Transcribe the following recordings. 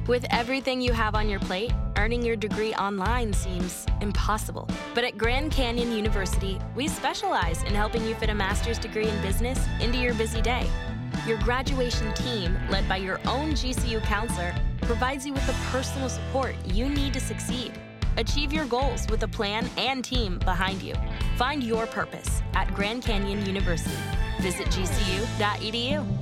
With everything you have on your plate, earning your degree online seems impossible. But at Grand Canyon University, we specialize in helping you fit a master's degree in business into your busy day. Your graduation team, led by your own GCU counselor, provides you with the personal support you need to succeed. Achieve your goals with a plan and team behind you. Find your purpose at Grand Canyon University. Visit gcu.edu.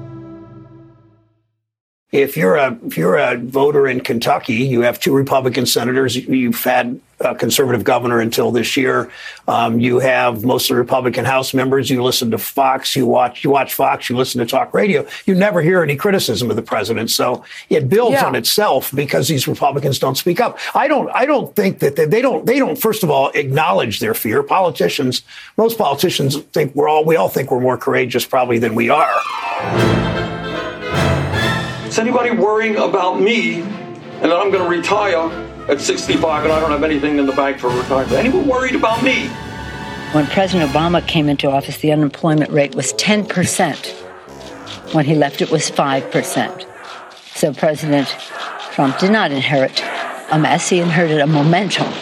If you're a voter in Kentucky, you have 2 Republican senators. You've had a conservative governor until this year. You have mostly Republican House members. You listen to Fox. You watch Fox. You listen to talk radio. You never hear any criticism of the president. So it builds on itself because these Republicans don't speak up. I don't think that they don't first of all acknowledge their fear. Most politicians think we all think we're more courageous probably than we are. Is anybody worrying about me and that I'm going to retire at 65 and I don't have anything in the bank for retirement? Anyone worried about me? When President Obama came into office, the unemployment rate was 10%. When he left, it was 5%. So President Trump did not inherit a mess. He inherited a momentum.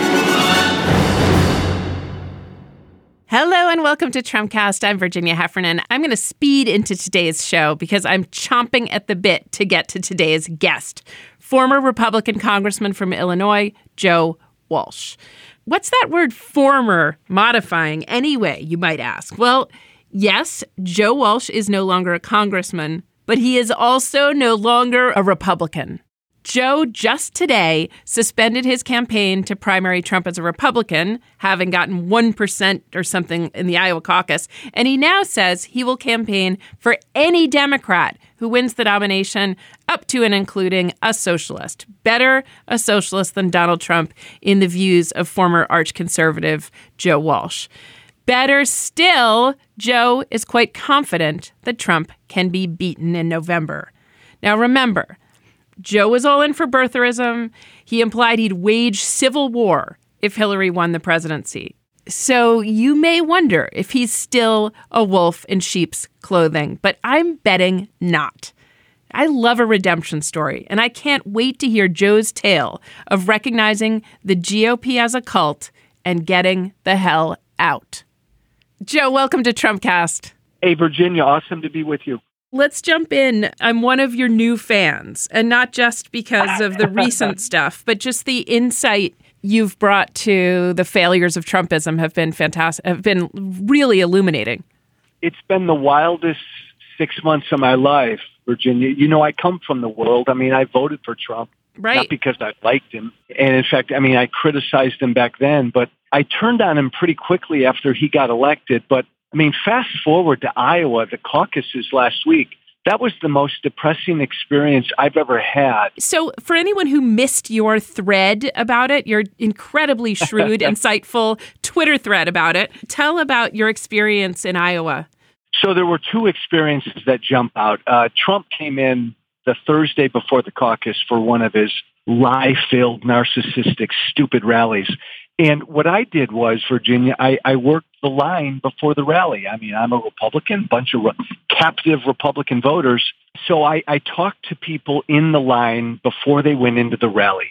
Hello and welcome to Trumpcast. I'm Virginia Heffernan. I'm going to speed into today's show because I'm chomping at the bit to get to today's guest, former Republican Congressman from Illinois, Joe Walsh. What's that word former modifying anyway, you might ask? Well, yes, Joe Walsh is no longer a congressman, but he is also no longer a Republican. Joe just today suspended his campaign to primary Trump as a Republican, having gotten 1% or something in the Iowa caucus. And he now says he will campaign for any Democrat who wins the nomination, up to and including a socialist. Better a socialist than Donald Trump in the views of former arch-conservative Joe Walsh. Better still, Joe is quite confident that Trump can be beaten in November. Now remember, Joe was all in for birtherism. He implied he'd wage civil war if Hillary won the presidency. So you may wonder if he's still a wolf in sheep's clothing, but I'm betting not. I love a redemption story, and I can't wait to hear Joe's tale of recognizing the GOP as a cult and getting the hell out. Joe, welcome to Trumpcast. Hey, Virginia, awesome to be with you. Let's jump in. I'm one of your new fans, and not just because of the recent stuff, but just the insight you've brought to the failures of Trumpism have been fantastic, have been really illuminating. It's been the wildest 6 months of my life, Virginia. You know, I come from the world. I mean, I voted for Trump, right? Not because I liked him. And in fact, I mean, I criticized him back then, but I turned on him pretty quickly after he got elected. But I mean, fast forward to Iowa, the caucuses last week. That was the most depressing experience I've ever had. So for anyone who missed your thread about it, your incredibly shrewd, insightful Twitter thread about it, tell about your experience in Iowa. So there were 2 experiences that jump out. Trump came in the Thursday before the caucus for one of his lie-filled, narcissistic, stupid rallies. And what I did was, Virginia, I worked the line before the rally. I mean, I'm a Republican, bunch of captive Republican voters. So I talked to people in the line before they went into the rally.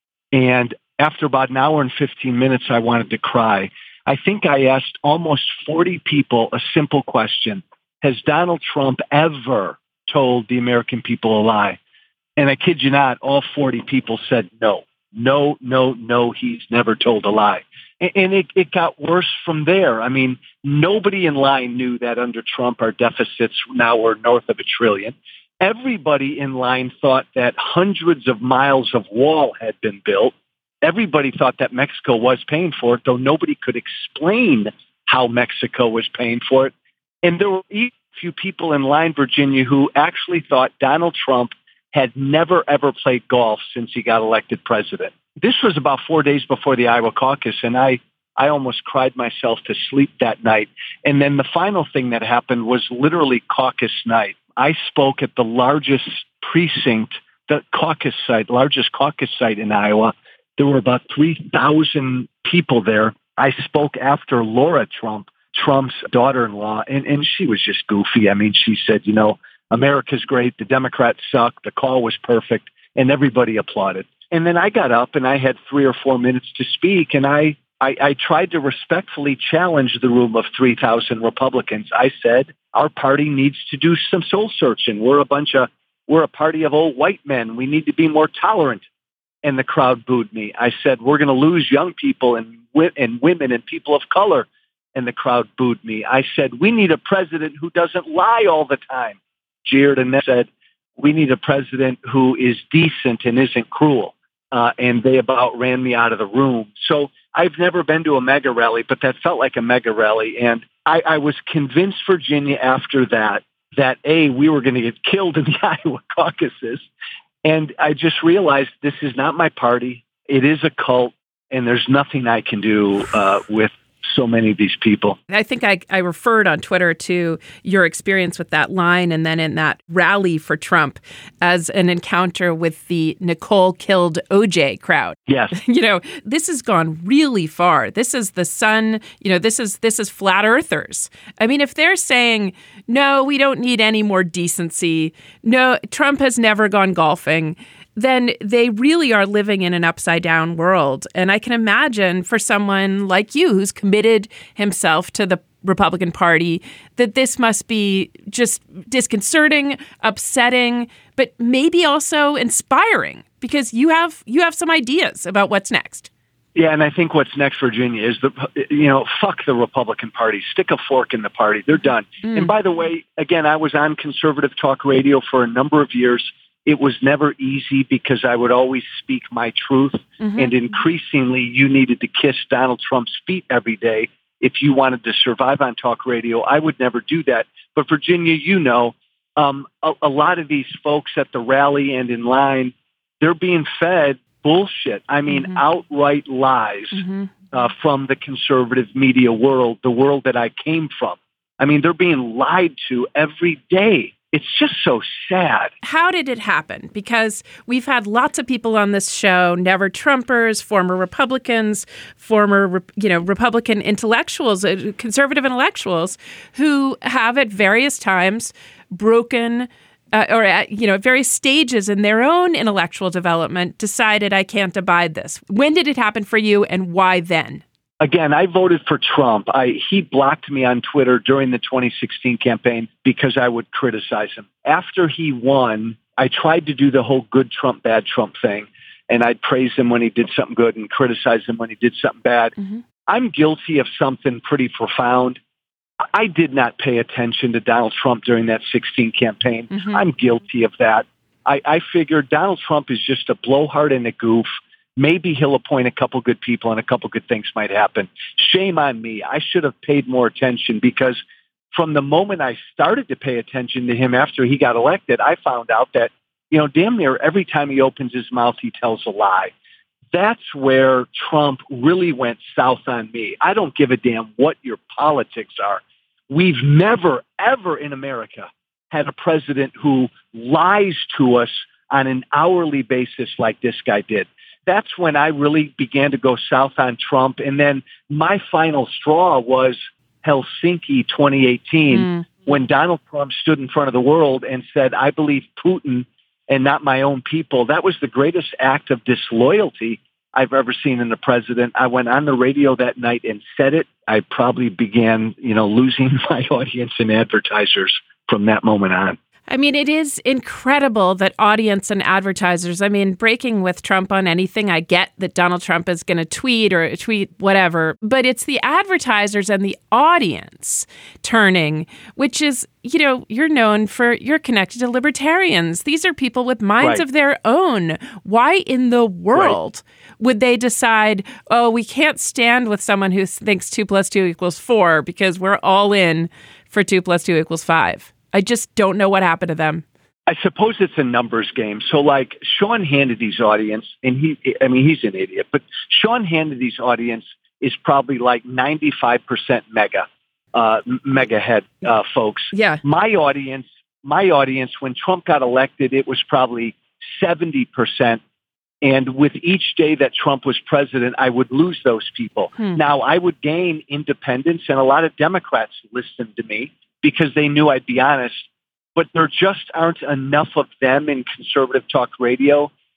And after about an hour and 15 minutes, I wanted to cry. I think I asked almost 40 people a simple question. Has Donald Trump ever told the American people a lie? And I kid you not, all 40 people said no. No, he's never told a lie. And it got worse from there. I mean, nobody in line knew that under Trump, our deficits now were north of $1 trillion. Everybody in line thought that hundreds of miles of wall had been built. Everybody thought that Mexico was paying for it, though nobody could explain how Mexico was paying for it. And there were a few people in line, Virginia, who actually thought Donald Trump had never, ever played golf since he got elected president. This was about 4 days before the Iowa caucus, and I almost cried myself to sleep that night. And then the final thing that happened was literally caucus night. I spoke at the largest precinct, the caucus site, largest caucus site in Iowa. There were about 3,000 people there. I spoke after Laura Trump, Trump's daughter-in-law, and she was just goofy. I mean, she said, you know, America's great. The Democrats suck. The call was perfect. and everybody applauded. And then I got up and I had 3 or 4 minutes to speak, and I tried to respectfully challenge the room of 3,000 Republicans. I said, our party needs to do some soul searching. We're a party of old white men. We need to be more tolerant. And the crowd booed me. I said, we're going to lose young people and women and people of color. And the crowd booed me. I said, we need a president who doesn't lie all the time. Jeered and then said, we need a president who is decent and isn't cruel. And they about ran me out of the room. So I've never been to a mega rally, but that felt like a mega rally. And I was convinced, Virginia, after that we were going to get killed in the Iowa caucuses. And I just realized this is not my party. It is a cult, and there's nothing I can do with so many of these people. I think I referred on Twitter to your experience with that line and then in that rally for Trump as an encounter with the Nicole killed OJ crowd. Yes. This has gone really far. This is the sun, this is flat earthers. I mean, if they're saying, no, we don't need any more decency. No, Trump has never gone golfing. Then they really are living in an upside down world. And I can imagine for someone like you who's committed himself to the Republican Party that this must be just disconcerting, upsetting, but maybe also inspiring because you have some ideas about what's next. Yeah, and I think what's next, Virginia, is fuck the Republican Party. Stick a fork in the party. They're done. And by the way, again, I was on conservative talk radio for a number of years. It was never easy because I would always speak my truth. Mm-hmm. And increasingly, you needed to kiss Donald Trump's feet every day if you wanted to survive on talk radio. I would never do that. But Virginia, a lot of these folks at the rally and in line, they're being fed bullshit. I mean, outright lies from the conservative media world, the world that I came from. I mean, they're being lied to every day. It's just so sad. How did it happen? Because we've had lots of people on this show, never Trumpers, former Republicans, former, Republican intellectuals, conservative intellectuals, who have at various times broken or at various stages in their own intellectual development decided I can't abide this. When did it happen for you and why then? Again, I voted for Trump. He blocked me on Twitter during the 2016 campaign because I would criticize him. After he won, I tried to do the whole good Trump, bad Trump thing, and I'd praise him when he did something good and criticize him when he did something bad. Mm-hmm. I'm guilty of something pretty profound. I did not pay attention to Donald Trump during that 16 campaign. Mm-hmm. I'm guilty of that. I figured Donald Trump is just a blowhard and a goof. Maybe he'll appoint a couple good people and a couple good things might happen. Shame on me. I should have paid more attention because from the moment I started to pay attention to him after he got elected, I found out that, damn near every time he opens his mouth, he tells a lie. That's where Trump really went south on me. I don't give a damn what your politics are. We've never, ever in America had a president who lies to us on an hourly basis like this guy did. That's when I really began to go south on Trump. And then my final straw was Helsinki 2018, when Donald Trump stood in front of the world and said, I believe Putin and not my own people. That was the greatest act of disloyalty I've ever seen in a president. I went on the radio that night and said it. I probably began, losing my audience and advertisers from that moment on. I mean, it is incredible that audience and advertisers, breaking with Trump on anything, I get that Donald Trump is going to tweet whatever, but it's the advertisers and the audience turning, which is, you're known for, you're connected to libertarians. These are people with minds of their own. Why in the world would they decide, we can't stand with someone who thinks 2 + 2 = 4 because we're all in for 2 + 2 = 5? I just don't know what happened to them. I suppose it's a numbers game. So like Sean Hannity's audience, and he's an idiot, but Sean Hannity's audience is probably like 95% mega head folks. Yeah. My audience, when Trump got elected, it was probably 70%. And with each day that Trump was president, I would lose those people. Now, I would gain independents, and a lot of Democrats listened to me because they knew I'd be honest, but there just aren't enough of them in conservative talk radio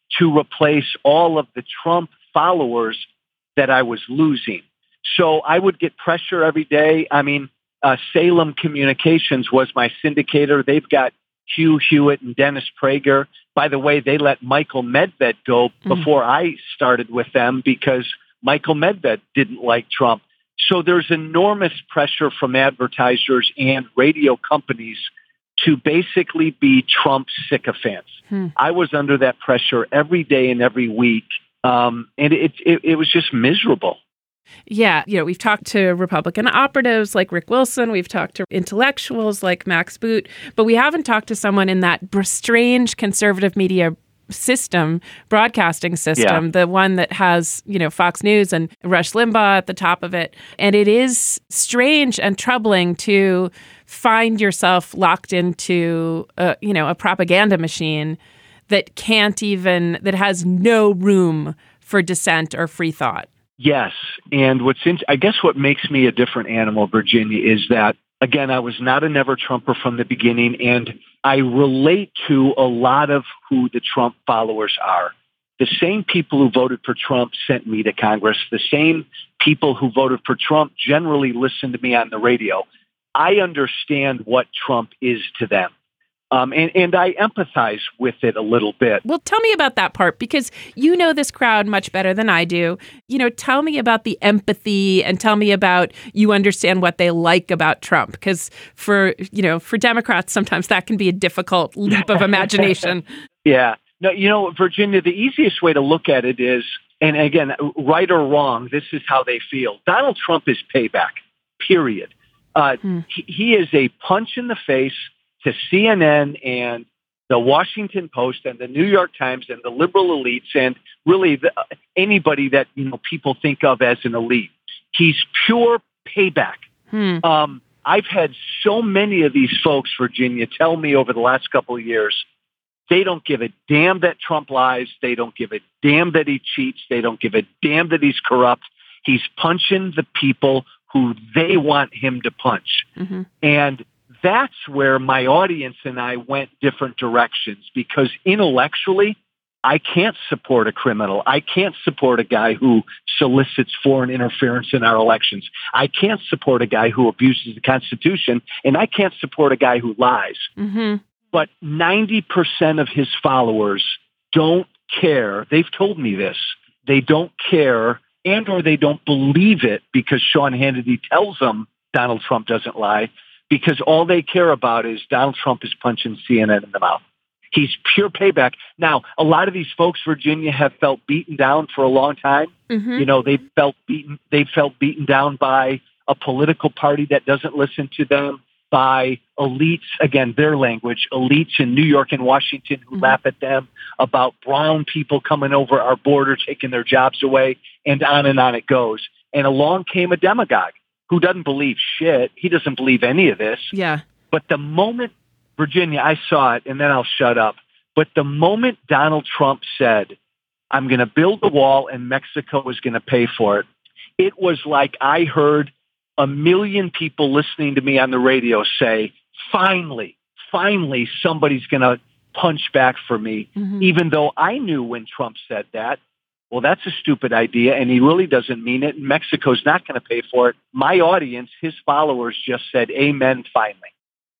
to replace all of the Trump followers that I was losing. So I would get pressure every day. I mean, Salem Communications was my syndicator. They've got Hugh Hewitt and Dennis Prager. By the way, they let Michael Medved go before I started with them because Michael Medved didn't like Trump. So there's enormous pressure from advertisers and radio companies to basically be Trump sycophants. I was under that pressure every day and every week, and it was just miserable. Yeah, we've talked to Republican operatives like Rick Wilson. We've talked to intellectuals like Max Boot, but we haven't talked to someone in that strange conservative media system, broadcasting system, the one that has, Fox News and Rush Limbaugh at the top of it. And it is strange and troubling to find yourself locked into, a propaganda machine that that has no room for dissent or free thought. Yes. And I guess what makes me a different animal, Virginia, is that, again, I was not a never Trumper from the beginning, and I relate to a lot of who the Trump followers are. The same people who voted for Trump sent me to Congress. The same people who voted for Trump generally listen to me on the radio. I understand what Trump is to them. And I empathize with it a little bit. Well, tell me about that part, because you know this crowd much better than I do. Tell me about the empathy and tell me about you understand what they like about Trump. Because for Democrats, sometimes that can be a difficult leap of imagination. Yeah. No, Virginia, the easiest way to look at it is, and again, right or wrong, this is how they feel. Donald Trump is payback, period. He is a punch in the face to CNN and the Washington Post and the New York Times and the liberal elites and really anybody that people think of as an elite. He's pure payback. I've had so many of these folks, Virginia, tell me over the last couple of years, they don't give a damn that Trump lies. They don't give a damn that he cheats. They don't give a damn that he's corrupt. He's punching the people who they want him to punch. And that's where my audience and I went different directions, because intellectually, I can't support a criminal. I can't support a guy who solicits foreign interference in our elections. I can't support a guy who abuses the Constitution, and I can't support a guy who lies. But 90% of his followers don't care. They've told me this. They don't care and or they don't believe it because Sean Hannity tells them Donald Trump doesn't lie, because all they care about is Donald Trump is punching CNN in the mouth. He's pure payback. Now, a lot of these folks, Virginia, have felt beaten down for a long time. They felt beaten down by a political party that doesn't listen to them, by elites, again, their language, elites in New York and Washington who laugh at them, about brown people coming over our border, taking their jobs away, and on it goes. And along came a demagogue who doesn't believe shit. He doesn't believe any of this. Yeah. But the moment, Virginia, I saw it, and then I'll shut up. But the moment Donald Trump said, I'm going to build a wall and Mexico is going to pay for it, it was like I heard 1 million people listening to me on the radio say, finally, somebody's going to punch back for me, even though I knew when Trump said that, well, that's a stupid idea, and he really doesn't mean it, and Mexico's not going to pay for it. My audience, his followers, just said, amen, finally.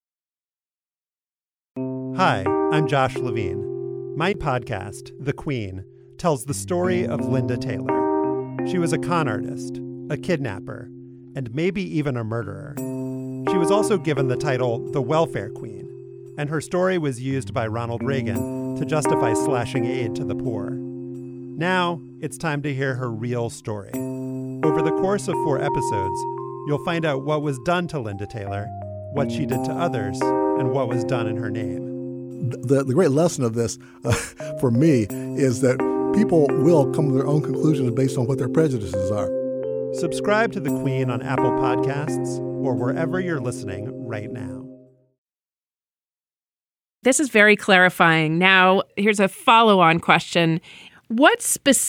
Hi, I'm Josh Levine. My podcast, The Queen, tells the story of Linda Taylor. She was a con artist, a kidnapper, and maybe even a murderer. She was also given the title the Welfare Queen, and her story was used by Ronald Reagan to justify slashing aid to the poor. Now, it's time to hear her real story. Over the course of 4 episodes, you'll find out what was done to Linda Taylor, what she did to others, and what was done in her name. The great lesson of this, for me, is that people will come to their own conclusions based on what their prejudices are. Subscribe to The Queen on Apple Podcasts or wherever you're listening right now. This is very clarifying. Now, here's a follow-on question. What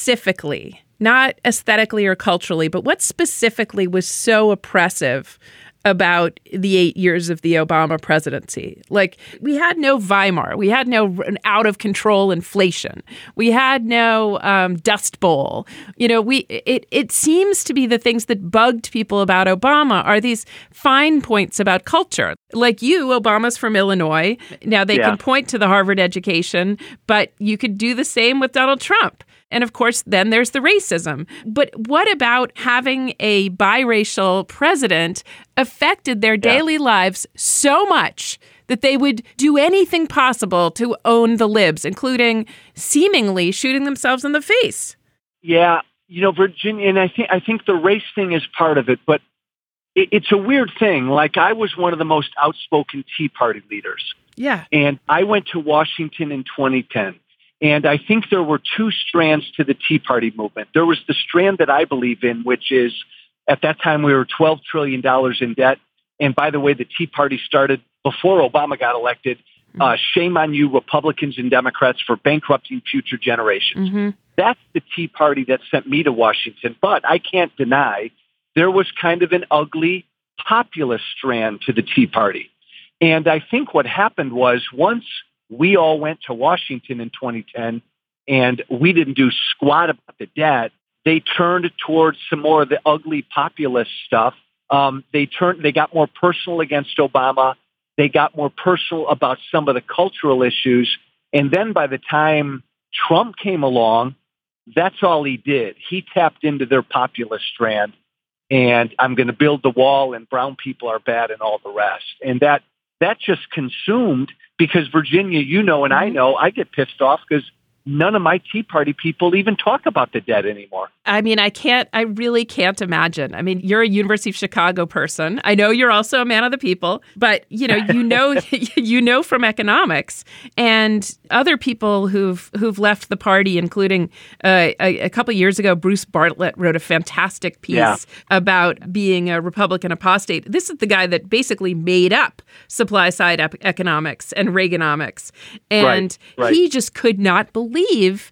specifically, not aesthetically or culturally, but what specifically was so oppressive about the 8 years of the Obama presidency. Like, we had no Weimar. We had no out-of-control inflation. We had no Dust Bowl. It seems to be the things that bugged people about Obama are these fine points about culture. Like you, Obama's from Illinois. Now, they can point to the Harvard education, but you could do the same with Donald Trump. And of course, then there's the racism. But what about having a biracial president affected their daily lives so much that they would do anything possible to own the libs, including seemingly shooting themselves in the face? Yeah, Virginia, and I think the race thing is part of it, but it's a weird thing. Like, I was one of the most outspoken Tea Party leaders. Yeah. And I went to Washington in 2010. And I think there were two strands to the Tea Party movement. There was the strand that I believe in, which is at that time we were $12 trillion in debt. And by the way, the Tea Party started before Obama got elected. Shame on you, Republicans and Democrats, for bankrupting future generations. Mm-hmm. That's the Tea Party that sent me to Washington. But I can't deny there was kind of an ugly populist strand to the Tea Party. And I think what happened was once we all went to Washington in 2010 and we didn't do squat about the debt, they turned towards some more of the ugly populist stuff. They got more personal against Obama. They got more personal about some of the cultural issues. And then by the time Trump came along, that's all he did. He tapped into their populist strand, and I'm going to build the wall and brown people are bad and all the rest. And that just consumed, because Virginia, and I know, I get pissed off because none of my Tea Party people even talk about the debt anymore. I mean, I really can't imagine. I mean, you're a University of Chicago person. I know you're also a man of the people, but you know from economics and other people who've left the party, including a couple of years ago, Bruce Bartlett wrote a fantastic piece about being a Republican apostate. This is the guy that basically made up supply side economics and Reaganomics. And he just could not believe,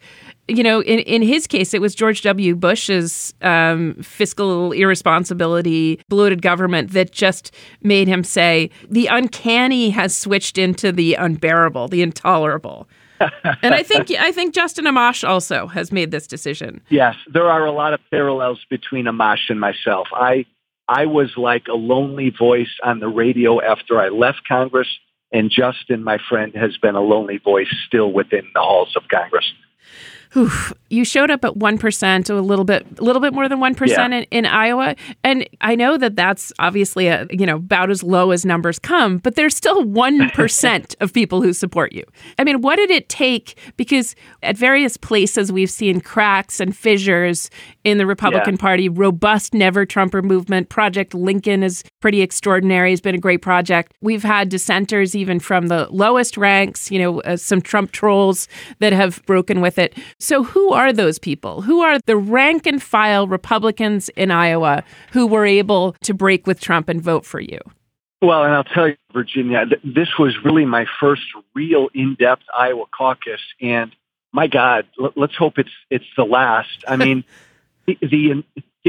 in his case, it was George W. Bush's fiscal irresponsibility, bloated government that just made him say the uncanny has switched into the unbearable, the intolerable. And I think Justin Amash also has made this decision. Yes, there are a lot of parallels between Amash and myself. I was like a lonely voice on the radio after I left Congress, and Justin, my friend, has been a lonely voice still within the halls of Congress. Oof. You showed up at 1%, or a little bit more than 1% in Iowa, and I know that that's obviously about as low as numbers come, but there's still 1% of people who support you. I mean, what did it take? Because at various places we've seen cracks and fissures in the Republican Party. Robust Never Trumper movement. Project Lincoln is pretty extraordinary. It's been a great project. We've had dissenters even from the lowest ranks. Some Trump trolls that have broken with it. So who are those people? Who are the rank and file Republicans in Iowa who were able to break with Trump and vote for you? Well, and I'll tell you, Virginia, this was really my first real in-depth Iowa caucus. And my God, let's hope it's the last. I mean, the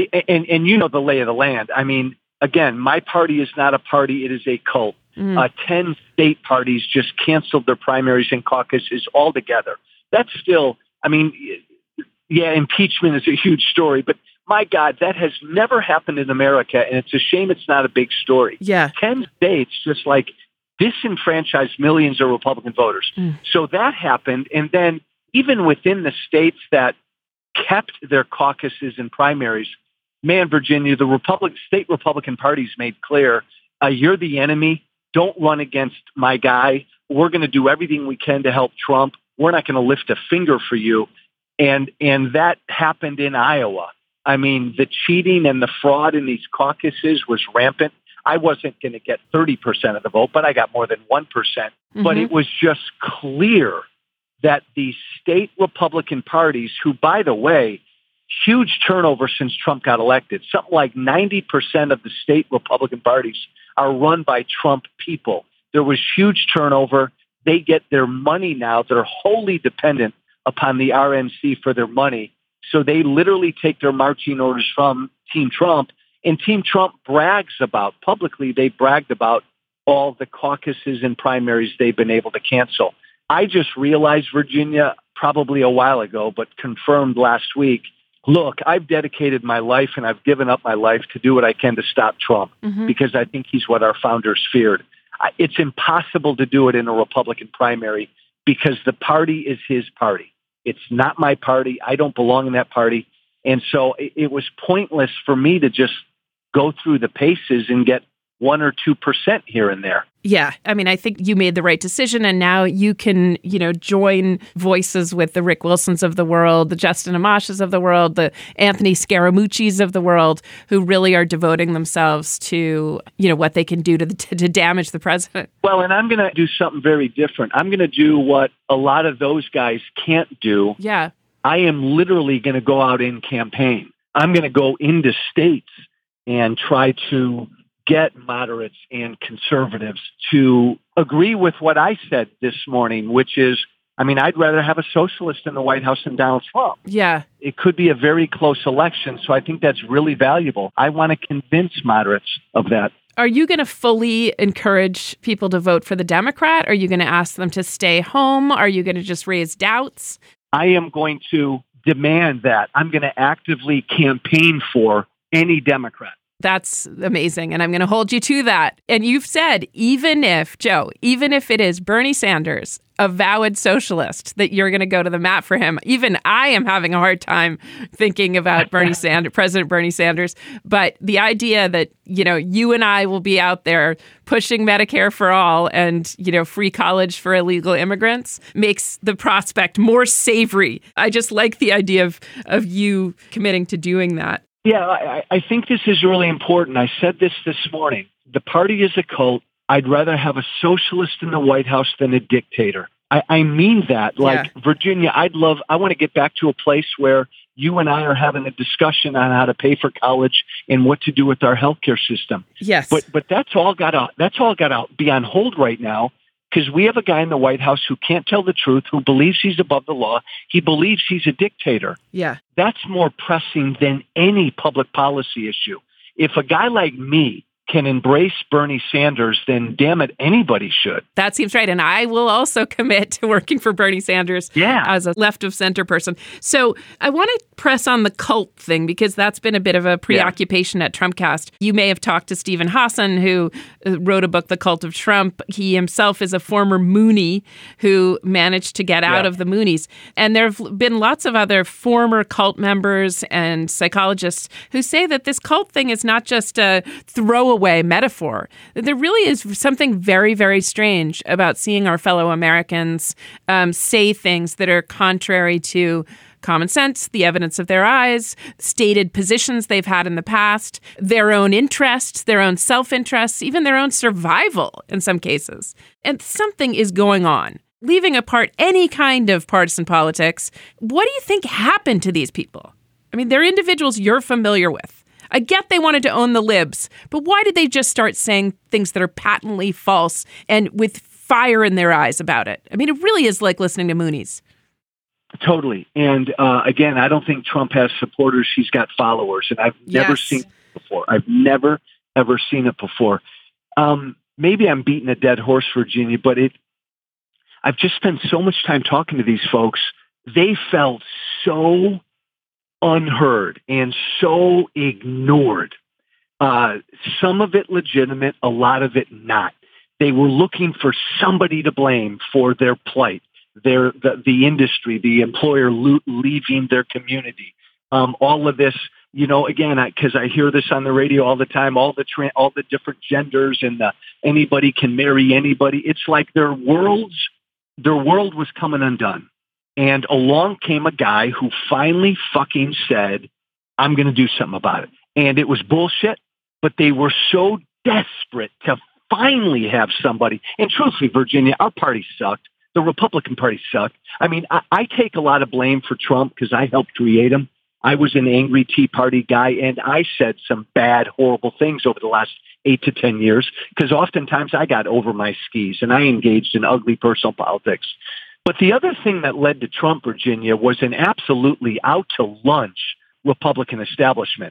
the lay of the land. I mean, again, my party is not a party. It is a cult. 10 state parties just canceled their primaries and caucuses altogether. That's still... I mean, impeachment is a huge story, but my God, that has never happened in America, and it's a shame it's not a big story. 10 states just like disenfranchised millions of Republican voters. So that happened, and then even within the states that kept their caucuses and primaries, man, Virginia, the state Republican parties made clear, you're the enemy. Don't run against my guy. We're going to do everything we can to help Trump. We're not going to lift a finger for you. And that happened in Iowa. I mean, the cheating and the fraud in these caucuses was rampant. I wasn't going to get 30% of the vote, but I got more than 1%. But it was just clear that the state Republican parties, who, by the way, huge turnover since Trump got elected, something like 90% of the state Republican parties are run by Trump people. There was huge turnover. They get their money now. They're wholly dependent upon the RNC for their money. So they literally take their marching orders from Team Trump, And Team Trump publicly bragged about all the caucuses and primaries they've been able to cancel. I just realized, Virginia, probably a while ago, but confirmed last week, look, I've dedicated my life and I've given up my life to do what I can to stop Trump because I think he's what our founders feared. It's impossible to do it in a Republican primary because the party is his party. It's not my party. I don't belong in that party. And so it was pointless for me to just go through the paces and get 1 or 2% here and there. Yeah. I mean, I think you made the right decision, and now you can, join voices with the Rick Wilsons of the world, the Justin Amashas of the world, the Anthony Scaramucci's of the world, who really are devoting themselves to, what they can do to damage the president. Well, and I'm going to do something very different. I'm going to do what a lot of those guys can't do. Yeah. I am literally going to go out and campaign. I'm going to go into states and try to get moderates and conservatives to agree with what I said this morning, which is, I'd rather have a socialist in the White House than Donald Trump. Yeah. It could be a very close election, so I think that's really valuable. I want to convince moderates of that. Are you going to fully encourage people to vote for the Democrat? Are you going to ask them to stay home? Are you going to just raise doubts? I am going to demand that. I'm going to actively campaign for any Democrat. That's amazing. And I'm going to hold you to that. And you've said, even if it is Bernie Sanders, avowed socialist, that you're going to go to the mat for him. Even I am having a hard time thinking about President Bernie Sanders. But the idea that, you and I will be out there pushing Medicare for all and, free college for illegal immigrants makes the prospect more savory. I just like the idea of you committing to doing that. Yeah, I think this is really important. I said this morning. The party is a cult. I'd rather have a socialist in the White House than a dictator. I mean that. Like, yeah. Virginia, I want to get back to a place where you and I are having a discussion on how to pay for college and what to do with our healthcare system. Yes. But that's all got to be on hold right now. Because we have a guy in the White House who can't tell the truth, who believes he's above the law. He believes he's a dictator. Yeah. That's more pressing than any public policy issue. If a guy like me can embrace Bernie Sanders, then damn it, anybody should. That seems right. And I will also commit to working for Bernie Sanders as a left of center person. So I want to press on the cult thing, because that's been a bit of a preoccupation at Trumpcast. You may have talked to Stephen Hassan, who wrote a book, The Cult of Trump. He himself is a former Moonie who managed to get out of the Moonies. And there have been lots of other former cult members and psychologists who say that this cult thing is not just a throwaway metaphor. There really is something very, very strange about seeing our fellow Americans say things that are contrary to common sense, the evidence of their eyes, stated positions they've had in the past, their own interests, their own self-interests, even their own survival in some cases. And something is going on. Leaving apart any kind of partisan politics, what do you think happened to these people? They're individuals you're familiar with. I get they wanted to own the libs, but why did they just start saying things that are patently false and with fire in their eyes about it? It really is like listening to Moonies. Totally. And again, I don't think Trump has supporters. He's got followers. And I've never seen it before. I've never, ever seen it before. Maybe I'm beating a dead horse, Virginia, but I've just spent so much time talking to these folks. They felt so unheard and so ignored. Some of it legitimate, a lot of it not. They were looking for somebody to blame for their plight, the industry, the employer leaving their community. All of this, again, because I hear this on the radio all the time, all the different genders and anybody can marry anybody. It's like their world was coming undone. And along came a guy who finally fucking said, I'm going to do something about it. And it was bullshit, but they were so desperate to finally have somebody. And truthfully, Virginia, our party sucked. The Republican Party sucked. I take a lot of blame for Trump because I helped create him. I was an angry Tea Party guy, and I said some bad, horrible things over the last 8 to 10 years because oftentimes I got over my skis and I engaged in ugly personal politics. But the other thing that led to Trump, Virginia, was an absolutely out-to-lunch Republican establishment.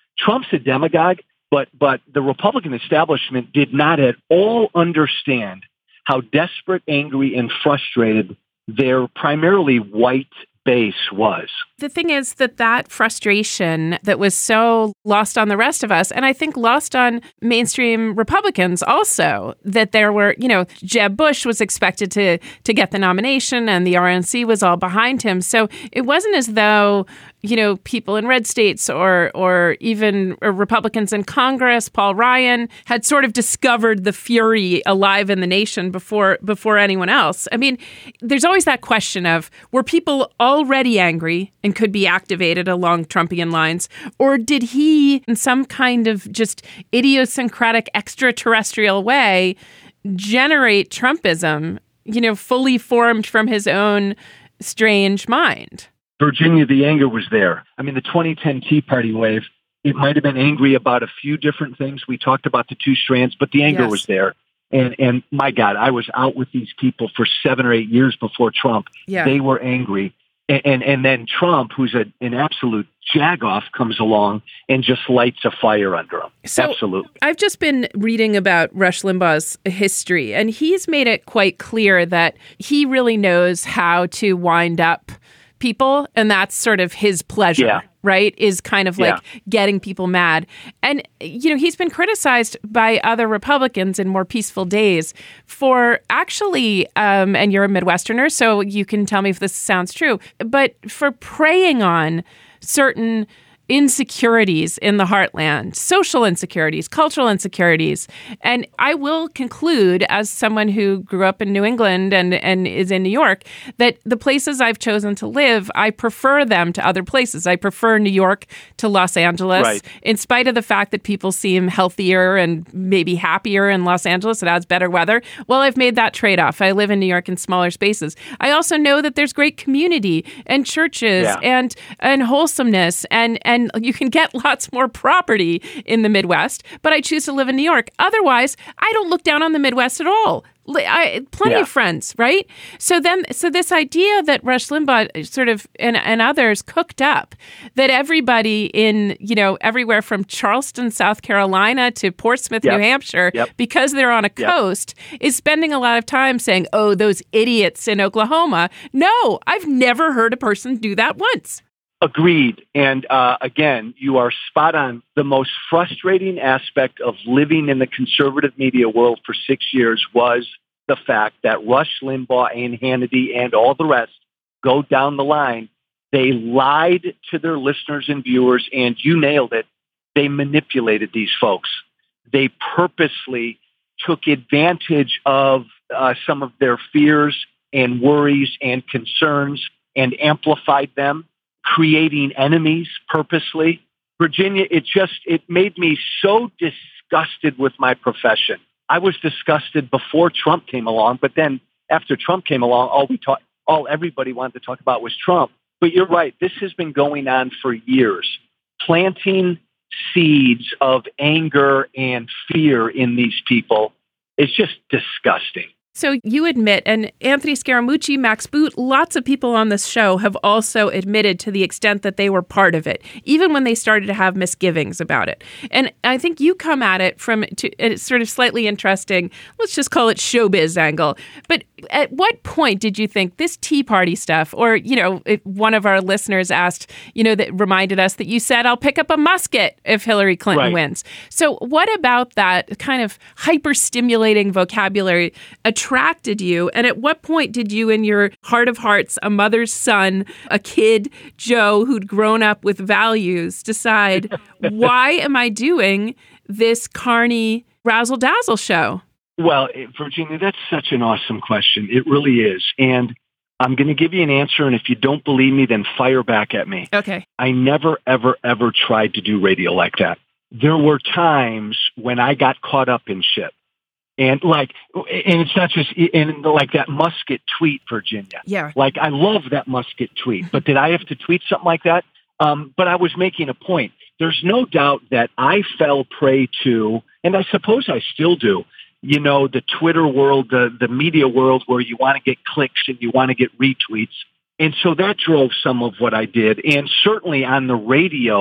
Trump's a demagogue, but the Republican establishment did not at all understand how desperate, angry, and frustrated their primarily white base was. The thing is that frustration that was so lost on the rest of us, and I think lost on mainstream Republicans also, that there were, Jeb Bush was expected to get the nomination and the RNC was all behind him. So it wasn't as though, people in red states or even Republicans in Congress, Paul Ryan, had sort of discovered the fury alive in the nation before anyone else. I mean, there's always that question of, were people already angry and could be activated along Trumpian lines, or did he, in some kind of just idiosyncratic extraterrestrial way, generate Trumpism, fully formed from his own strange mind? Virginia, the anger was there. I mean, the 2010 Tea Party wave, it might have been angry about a few different things. We talked about the two strands, but the anger was there. And my God, I was out with these people for 7 or 8 years before Trump. Yeah. They were angry. And then Trump, who's an absolute jagoff, comes along and just lights a fire under him. So absolutely. I've just been reading about Rush Limbaugh's history, and he's made it quite clear that he really knows how to wind up people, and that's sort of his pleasure, right? Is kind of like getting people mad. And, he's been criticized by other Republicans in more peaceful days for actually, and you're a Midwesterner, so you can tell me if this sounds true, but for preying on certain insecurities in the heartland, social insecurities, cultural insecurities. And I will conclude, as someone who grew up in New England and is in New York, that the places I've chosen to live, I prefer them to other places. I prefer New York to Los Angeles, in spite of the fact that people seem healthier and maybe happier in Los Angeles. It has better weather. Well, I've made that trade-off. I live in New York in smaller spaces. I also know that there's great community and churches and wholesomeness and you can get lots more property in the Midwest, but I choose to live in New York. Otherwise, I don't look down on the Midwest at all. Plenty of friends, right? So this idea that Rush Limbaugh sort of and others cooked up, that everybody in, everywhere from Charleston, South Carolina to Portsmouth, New Hampshire, because they're on a coast, is spending a lot of time saying, oh, those idiots in Oklahoma. No, I've never heard a person do that once. Agreed. And again, you are spot on. The most frustrating aspect of living in the conservative media world for 6 years was the fact that Rush Limbaugh and Hannity and all the rest go down the line. They lied to their listeners and viewers, and you nailed it. They manipulated these folks. They purposely took advantage of some of their fears and worries and concerns and amplified them, creating enemies purposely. Virginia, it made me so disgusted with my profession. I was disgusted before Trump came along, but then after Trump came along, all everybody wanted to talk about was Trump. But you're right, this has been going on for years, planting seeds of anger and fear in these people. It's just disgusting. So you admit, and Anthony Scaramucci, Max Boot, lots of people on this show have also admitted to the extent that they were part of it, even when they started to have misgivings about it. And I think you come at it from a sort of slightly interesting, let's just call it showbiz angle. But at what point did you think this Tea Party stuff, or, one of our listeners asked, that reminded us that you said, I'll pick up a musket if Hillary Clinton wins. So what about that kind of hyper-stimulating vocabulary attracted you? And at what point did you, in your heart of hearts, a mother's son, a kid, Joe, who'd grown up with values, decide, why am I doing this carny razzle-dazzle show? Well, Virginia, that's such an awesome question. It really is. And I'm going to give you an answer, and if you don't believe me, then fire back at me. Okay. I never, ever, ever tried to do radio like that. There were times when I got caught up in shit. And it's not just in like that musket tweet, Virginia. Yeah. Like, I love that musket tweet, but did I have to tweet something like that? But I was making a point. There's no doubt that I fell prey to, and I suppose I still do, the Twitter world, the media world, where you want to get clicks and you want to get retweets. And so that drove some of what I did. And certainly on the radio,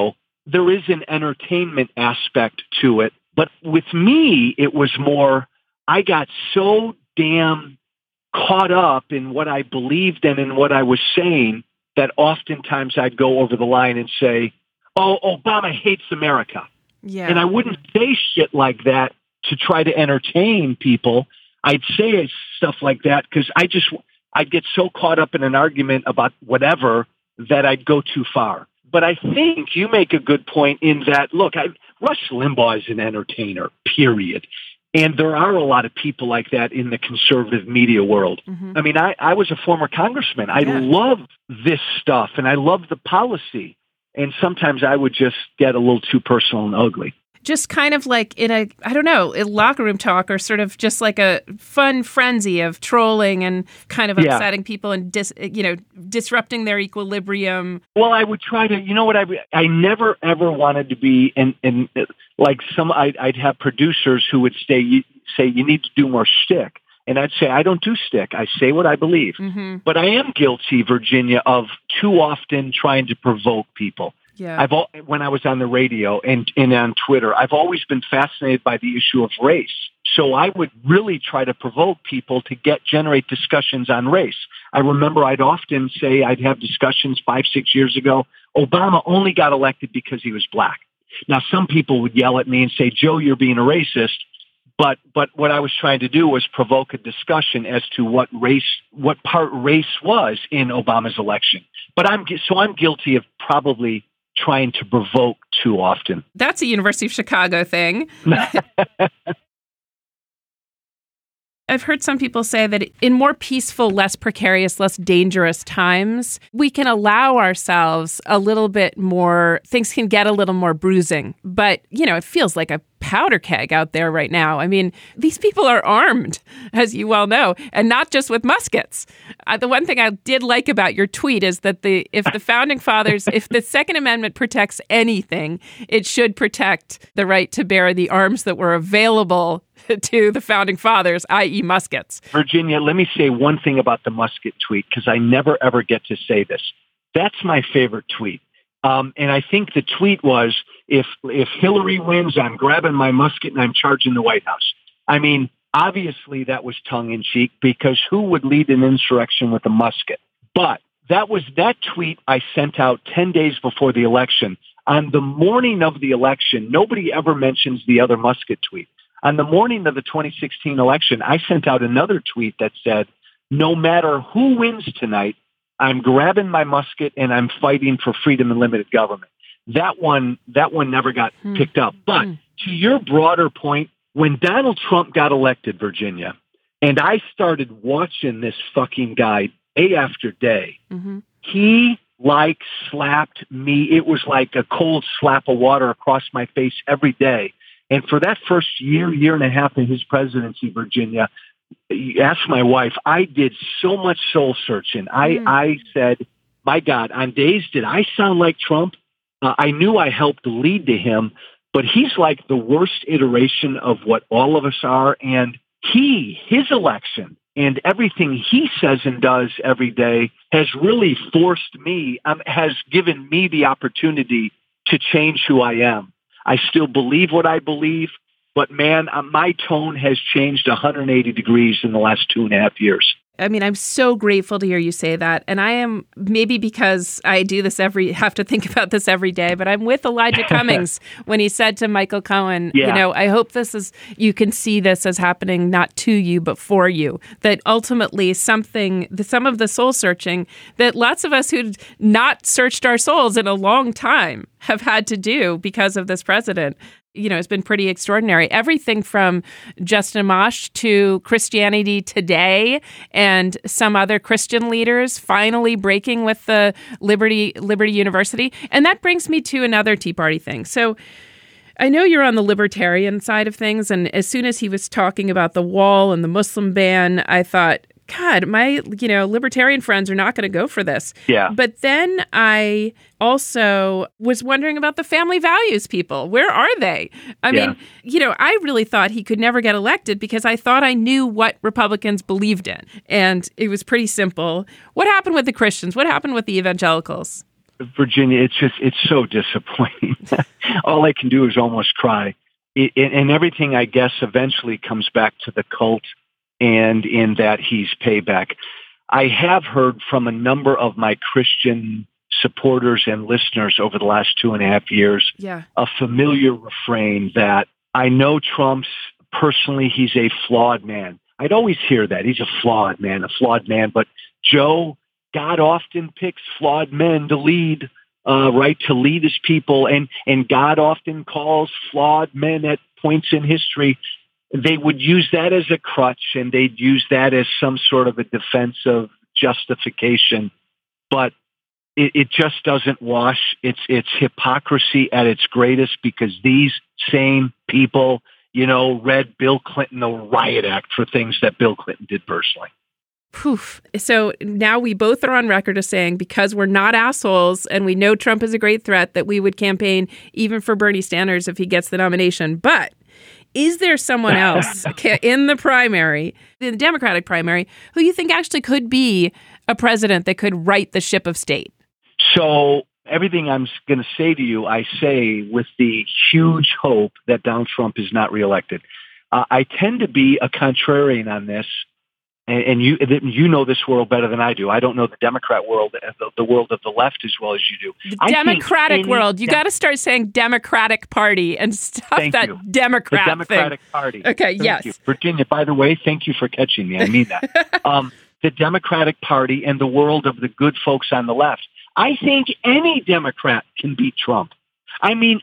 there is an entertainment aspect to it. But with me, it was more, I got so damn caught up in what I believed and in what I was saying that oftentimes I'd go over the line and say, oh, Obama hates America. Yeah. And I wouldn't say shit like that to try to entertain people. I'd say stuff like that because I'd get so caught up in an argument about whatever that I'd go too far. But I think you make a good point in that, look, Rush Limbaugh is an entertainer, period. And there are a lot of people like that in the conservative media world. Mm-hmm. I mean, I was a former congressman. I love this stuff, and I love the policy. And sometimes I would just get a little too personal and ugly. Just kind of like in a locker room talk, or sort of just like a fun frenzy of trolling and kind of upsetting people and disrupting their equilibrium. Well, I would try to, I never ever wanted to be in like I'd have producers who would say you need to do more shtick. And I'd say, I don't do shtick. I say what I believe. Mm-hmm. But I am guilty, Virginia, of too often trying to provoke people. Yeah. When I was on the radio and on Twitter, I've always been fascinated by the issue of race. So I would really try to provoke people to generate discussions on race. I remember I'd often say I'd have discussions 5-6 years ago. Obama only got elected because he was black. Now, some people would yell at me and say, Joe, you're being a racist. But what I was trying to do was provoke a discussion as to what part race was in Obama's election. But I'm guilty of probably trying to provoke too often. That's a University of Chicago thing. I've heard some people say that in more peaceful, less precarious, less dangerous times, we can allow ourselves a little bit more, things can get a little more bruising. But, it feels like a powder keg out there right now. I mean, these people are armed, as you well know, and not just with muskets. The one thing I did like about your tweet is that if the Founding Fathers, if the Second Amendment protects anything, it should protect the right to bear the arms that were available to the Founding Fathers, i.e. muskets. Virginia, let me say one thing about the musket tweet, because I never, ever get to say this. That's my favorite tweet. And I think the tweet was, if Hillary wins, I'm grabbing my musket and I'm charging the White House. I mean, obviously that was tongue-in-cheek, because who would lead an insurrection with a musket? But that tweet I sent out 10 days before the election. On the morning of the election, nobody ever mentions the other musket tweet. On the morning of the 2016 election, I sent out another tweet that said, no matter who wins tonight, I'm grabbing my musket and I'm fighting for freedom and limited government. That one never got picked up. But to your broader point, when Donald Trump got elected, Virginia, and I started watching this fucking guy day after day, he slapped me. It was like a cold slap of water across my face every day. And for that first year and a half of his presidency, Virginia, you ask my wife, I did so much soul searching. I said, my God, on days did I sound like Trump? I knew I helped lead to him, but he's like the worst iteration of what all of us are. And his election and everything he says and does every day has really forced me, has given me the opportunity to change who I am. I still believe what I believe, but man, my tone has changed 180 degrees in the last 2.5 years. I mean, I'm so grateful to hear you say that. And I am, maybe because I do this have to think about this every day, but I'm with Elijah Cummings when he said to Michael Cohen, I hope you can see this as happening not to you, but for you. That ultimately some of the soul searching that lots of us who'd not searched our souls in a long time have had to do because of this president. It's been pretty extraordinary. Everything from Justin Amash to Christianity Today and some other Christian leaders finally breaking with the Liberty University. And that brings me to another Tea Party thing. So I know you're on the libertarian side of things. And as soon as he was talking about the wall and the Muslim ban, I thought, God, my, libertarian friends are not going to go for this. Yeah. But then I also was wondering about the family values people. Where are they? I mean, I really thought he could never get elected because I thought I knew what Republicans believed in. And it was pretty simple. What happened with the Christians? What happened with the evangelicals? Virginia, it's so disappointing. All I can do is almost cry. And everything, I guess, eventually comes back to the cult and in that he's payback. I have heard from a number of my Christian supporters and listeners over the last 2.5 years, a familiar refrain that I know Trump's personally, he's a flawed man. I'd always hear that. He's a flawed man. But Joe, God often picks flawed men to lead, to lead his people. And God often calls flawed men at points in history. They would use that as a crutch, and they'd use that as some sort of a defensive justification. But it just doesn't wash. It's hypocrisy at its greatest, because these same people, read Bill Clinton the Riot Act for things that Bill Clinton did personally. Poof. So now we both are on record as saying, because we're not assholes and we know Trump is a great threat, that we would campaign even for Bernie Sanders if he gets the nomination. But is there someone else in the primary, in the Democratic primary, who you think actually could be a president that could right the ship of state? So everything I'm going to say to you, I say with the huge hope that Donald Trump is not reelected. I tend to be a contrarian on this, and you know this world better than I do. I don't know the Democrat world, the world of the left as well as you do. The Democratic world. You got to start saying Democratic Party and stop that Democrat thing. The Democratic Party. Okay, Thank you. Virginia, by the way, thank you for catching me. I mean that. The Democratic Party and the world of the good folks on the left. I think any Democrat can beat Trump. I mean,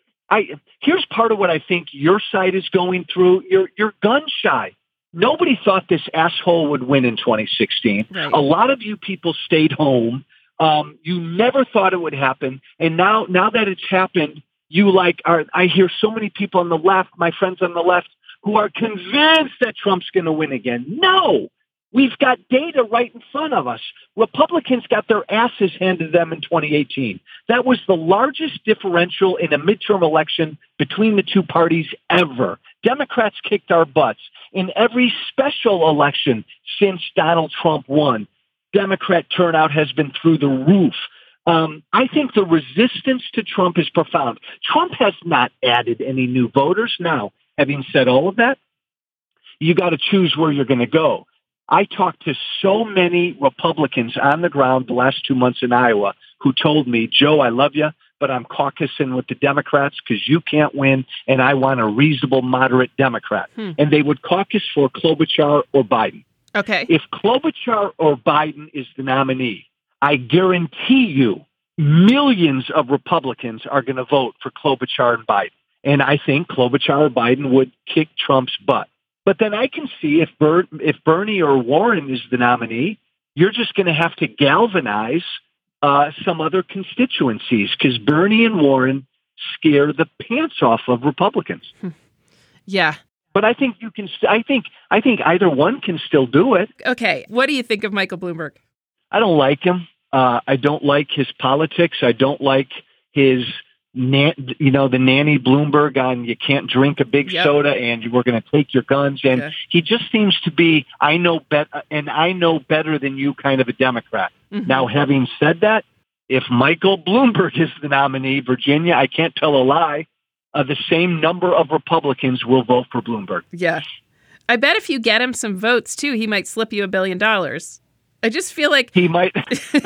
here's part of what I think your side is going through. You're gun shy. Nobody thought this asshole would win in 2016. Right. A lot of you people stayed home. You never thought it would happen. And now that it's happened, I hear so many people on the left, my friends on the left, who are convinced that Trump's going to win again. No. We've got data right in front of us. Republicans got their asses handed to them in 2018. That was the largest differential in a midterm election between the two parties ever. Democrats kicked our butts. In every special election since Donald Trump won, Democrat turnout has been through the roof. I think the resistance to Trump is profound. Trump has not added any new voters. Now, having said all of that, you got to choose where you're going to go. I talked to so many Republicans on the ground the last 2 months in Iowa who told me, Joe, I love you, but I'm caucusing with the Democrats because you can't win, and I want a reasonable, moderate Democrat. And they would caucus for Klobuchar or Biden. Okay. If Klobuchar or Biden is the nominee, I guarantee you millions of Republicans are going to vote for Klobuchar and Biden. And I think Klobuchar or Biden would kick Trump's butt. But then I can see if Bernie or Warren is the nominee, you're just going to have to galvanize some other constituencies, because Bernie and Warren scare the pants off of Republicans. Yeah. But I think you can. I think either one can still do it. Okay. What do you think of Michael Bloomberg? I don't like him. I don't like his politics. I don't like his the nanny Bloomberg on you can't drink a big soda and we're going to take your guns. And he just seems to be, I know better than you kind of a Democrat. Mm-hmm. Now, having said that, if Michael Bloomberg is the nominee, Virginia, I can't tell a lie, the same number of Republicans will vote for Bloomberg. Yeah. I bet if you get him some votes, too, he might slip you $1 billion. I just feel like he might.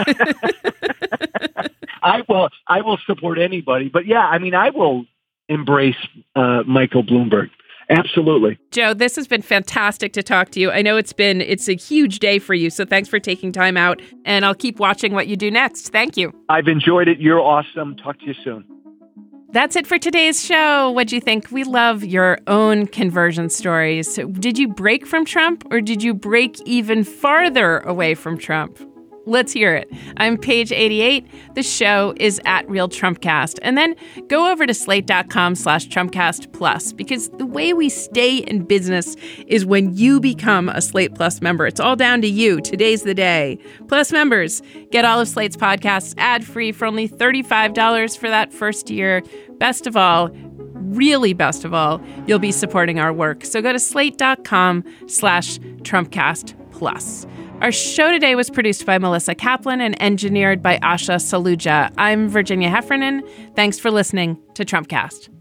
I will support anybody, but yeah, I mean, I will embrace Michael Bloomberg. Absolutely. Joe, this has been fantastic to talk to you. I know it's a huge day for you, so thanks for taking time out, and I'll keep watching what you do next. Thank you. I've enjoyed it. You're awesome. Talk to you soon. That's it for today's show. What'd you think? We love your own conversion stories. So did you break from Trump, or did you break even farther away from Trump? Let's hear it. I'm Page 88. The show is @RealTrumpCast. And then go over to slate.com/Trumpcast Plus, because the way we stay in business is when you become a Slate Plus member. It's all down to you. Today's the day. Plus members get all of Slate's podcasts ad-free for only $35 for that first year. Best of all, really best of all, you'll be supporting our work. So go to slate.com/Trumpcast Our show today was produced by Melissa Kaplan and engineered by Asha Saluja. I'm Virginia Heffernan. Thanks for listening to Trumpcast.